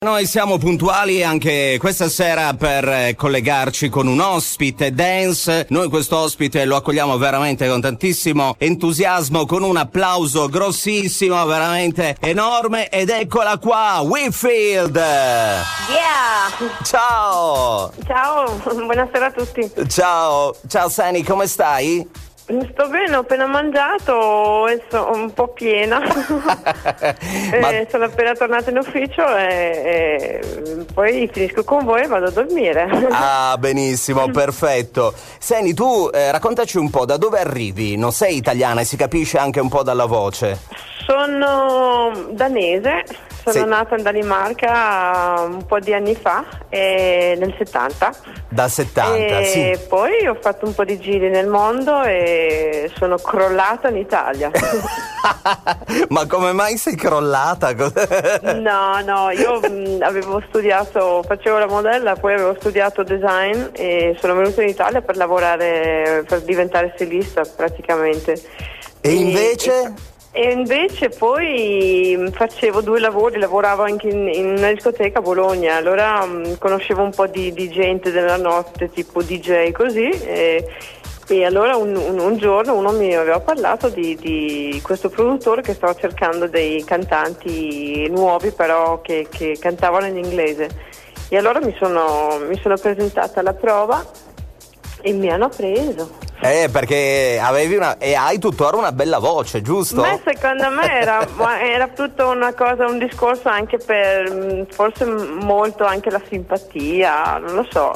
Noi siamo puntuali anche questa sera per collegarci con un ospite dance. Noi questo ospite lo accogliamo veramente con tantissimo entusiasmo, con un applauso grossissimo, veramente enorme, ed eccola qua, Whitfield! Yeah! Ciao! Ciao, buonasera a tutti. Ciao Sani, come stai? Sto bene, ho appena mangiato e sono un po' piena. Sono appena tornata in ufficio e poi finisco con voi e vado a dormire. Ah, benissimo, perfetto. Sani, tu raccontaci un po' da dove arrivi. Non sei italiana e si capisce anche un po' dalla voce. Sono danese, sono nata in Danimarca un po' di anni fa, nel 70. Da 70, e sì. Poi ho fatto un po' di giri nel mondo e sono crollata in Italia. Ma come mai sei crollata? No, io avevo studiato, facevo la modella, poi avevo studiato design e sono venuta in Italia per lavorare, per diventare stilista praticamente. E invece? E invece poi facevo due lavori, lavoravo anche in una discoteca a Bologna, allora conoscevo un po' di gente della notte, tipo DJ così, e allora un giorno uno mi aveva parlato di questo produttore che stava cercando dei cantanti nuovi però che cantavano in inglese, e allora mi sono presentata alla prova e mi hanno preso. Perché avevi e hai tuttora una bella voce, giusto? Ma secondo me era tutto una cosa, un discorso anche per forse molto anche la simpatia, non lo so,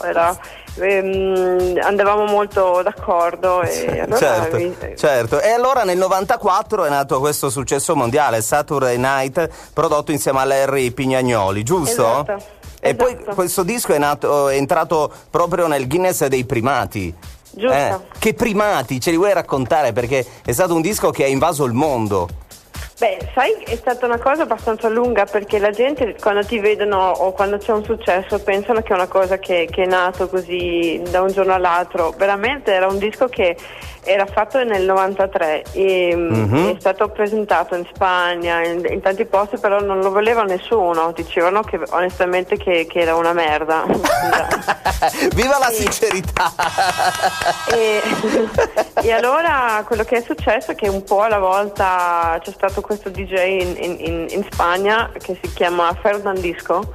andavamo molto d'accordo e allora certo. E allora nel 94 è nato questo successo mondiale, Saturday Night, prodotto insieme a Larry Pignagnoli, giusto? Esatto. E poi questo disco è entrato proprio nel Guinness dei primati. Giusto. Che primati? Ce li vuoi raccontare? Perché è stato un disco che ha invaso il mondo. Beh, sai, è stata una cosa abbastanza lunga perché la gente quando ti vedono o quando c'è un successo pensano che è una cosa che è nato così da un giorno all'altro. Veramente era un disco che era fatto nel 93 e è stato presentato in Spagna, in tanti posti, però non lo voleva nessuno, dicevano che onestamente che era una merda. Viva la sincerità! E allora quello che è successo è che un po' alla volta c'è stato questo DJ in Spagna che si chiama Fernandisco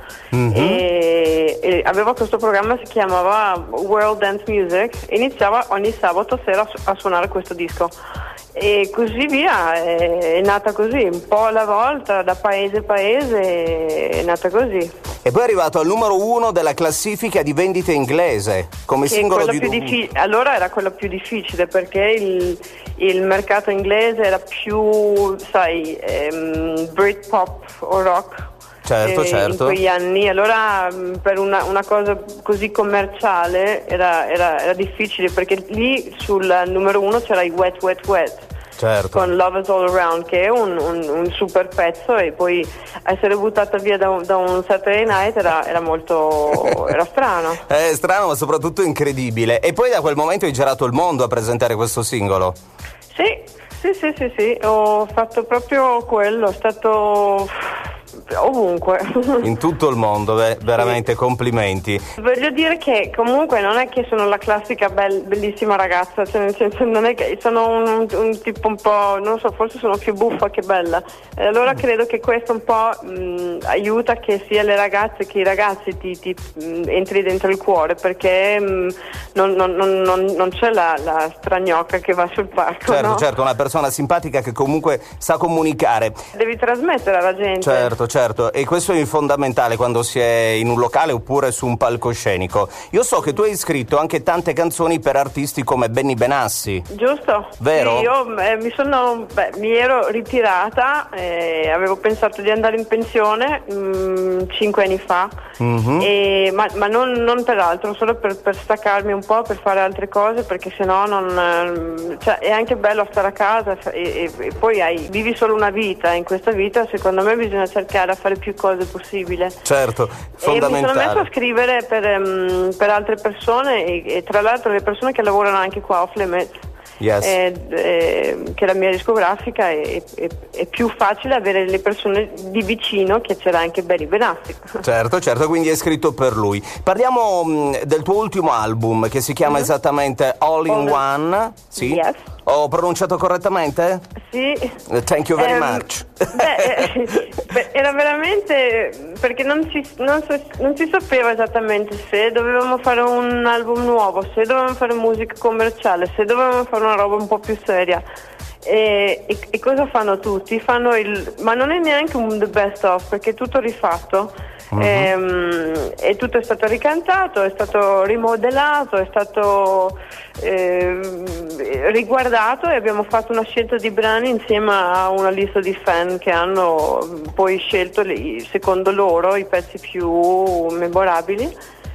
e aveva questo programma, si chiamava World Dance Music, e iniziava ogni sabato sera a suonare questo disco e così via, è nata così, un po' alla volta, da paese a paese, è nata così. E poi è arrivato al numero 1 della classifica di vendite inglese come singolo di allora era quello più difficile perché il mercato inglese era più, sai, Britpop o rock. Certo. In quegli anni, allora per una cosa così commerciale era difficile perché lì sul numero 1 c'era i Wet Wet Wet. Certo. Con Love Is All Around, che è un super pezzo, e poi essere buttata via da un Saturday Night era strano. È strano, ma soprattutto incredibile. E poi da quel momento hai girato il mondo a presentare questo singolo. Sì, ho fatto proprio quello, è stato ovunque. In tutto il mondo, veramente complimenti. Voglio dire che comunque non è che sono la classica bellissima ragazza, cioè nel senso non è che sono un tipo un po', non so, forse sono più buffa che bella. E allora credo che questo un po' aiuta che sia le ragazze che i ragazzi ti entri dentro il cuore, perché non c'è la stragnocca che va sul palco. Certo, una persona simpatica che comunque sa comunicare. Devi trasmettere alla gente. Certo, e questo è fondamentale quando si è in un locale oppure su un palcoscenico. Io so che tu hai scritto anche tante canzoni per artisti come Benny Benassi. Giusto? Vero? Sì, io mi ero ritirata, avevo pensato di andare in pensione 5 anni fa, ma non per altro, solo per staccarmi un po', per fare altre cose, perché sennò è anche bello stare a casa e poi vivi solo una vita, in questa vita secondo me bisogna cercare a fare più cose possibile. Certo, fondamentale. E mi sono messa a scrivere per altre persone e tra l'altro le persone che lavorano anche qua a Off Limits Yes. Che la mia discografica è più facile avere le persone di vicino, che c'era anche Benny Benassi. Certo, quindi è scritto per lui. Parliamo del tuo ultimo album, che si chiama esattamente All in One. Sì? Yes. Ho pronunciato correttamente? Sì. Thank you very much. Era veramente, perché non si sapeva esattamente se dovevamo fare un album nuovo, se dovevamo fare musica commerciale, se dovevamo fare una roba un po' più seria. E cosa fanno tutti? Ma non è neanche un the best of, perché è tutto rifatto. E tutto è stato ricantato, è stato rimodellato, è stato riguardato, e abbiamo fatto una scelta di brani insieme a una lista di fan che hanno poi scelto secondo loro i pezzi più memorabili.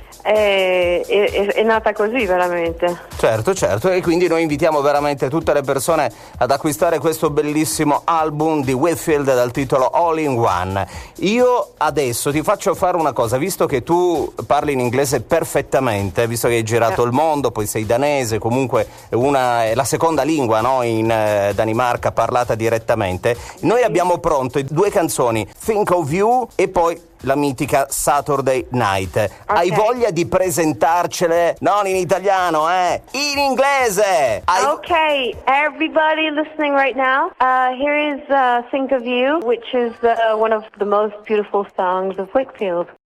È nata così veramente. Certo, e quindi noi invitiamo veramente tutte le persone ad acquistare questo bellissimo album di Whitfield dal titolo All in One. Io adesso ti faccio fare una cosa, visto che tu parli in inglese perfettamente, visto che hai girato il mondo, poi sei danese, comunque è la seconda lingua, no, in Danimarca parlata direttamente. Noi abbiamo pronto 2 canzoni, Think of You e poi la mitica Saturday Night. Okay. Hai voglia di presentarcele non in italiano, in inglese? Okay, everybody listening right now, here is Think of You, which is one of the most beautiful songs of Whitfield.